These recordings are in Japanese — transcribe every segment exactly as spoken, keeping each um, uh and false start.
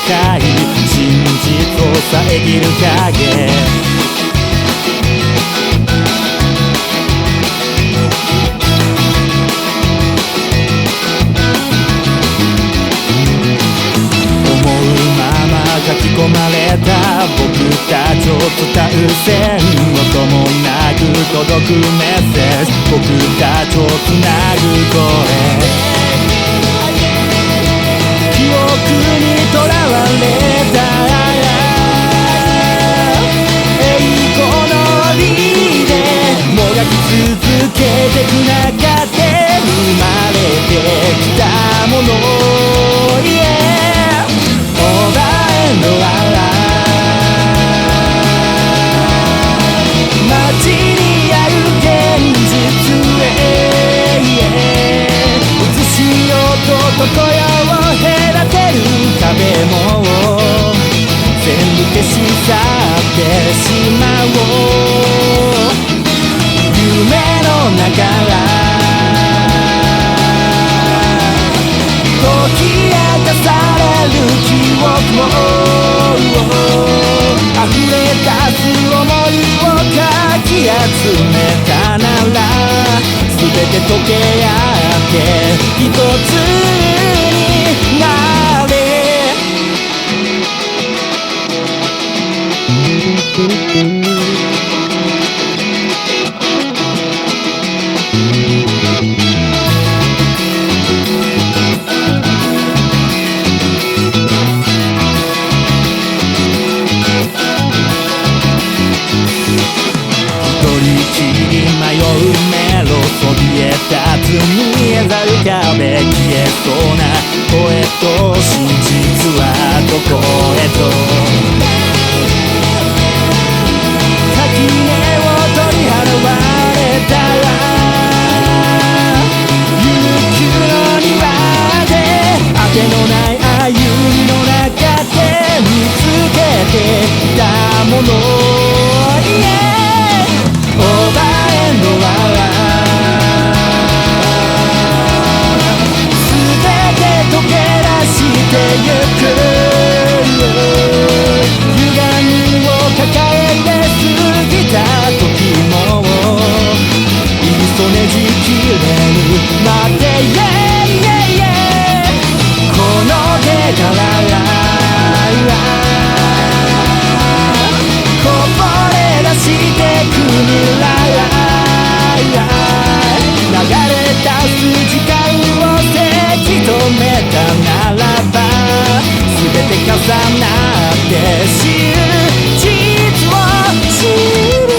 界、真実を遮る影。書き込まれた僕たちを伝う線、音もなく届くメッセージ、僕たちをつなぐ声。記憶にとらわれた栄光の檻でもがき続けてく中で生まれてきたもの、yeah街にある現実へ映しようと常夜を隔てる壁も全部消し去ってしまおう。夢の中解き明かされる記憶も溢れ出す想いをかき集めたなら全て溶け合って一つになれ。迷うメロそびえ立つ見えざる壁、消えそうな声と真実はどこへと。垣根を取り払われたら悠久の庭であてのない歩みの中で見つけてきたもの、yeahオーバーエンドは全て溶け出してゆく。歪みを抱えて過ぎた時もいっそねじ切れるまで、yeah, yeah, yeah この手からこぼれ出してく未来、流れ出す時間をせき止めたならば全て重なって知る事実を知る。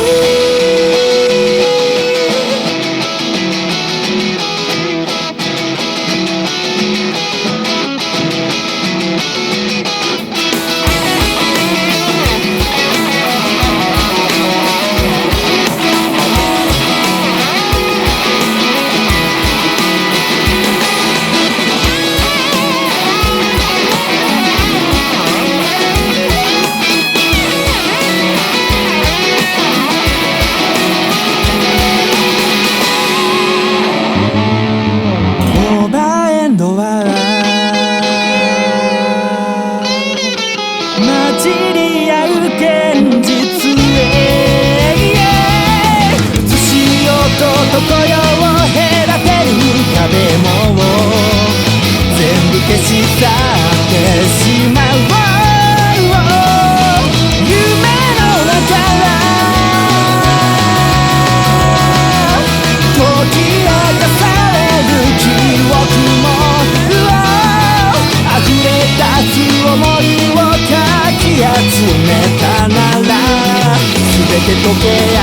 街にある現実へ、yeah、映しようと常夜を隔てる壁も全部消し去ってしまおう。夢の中解き明かされる記憶も溢れ出す想いをかき集めたなら全て溶け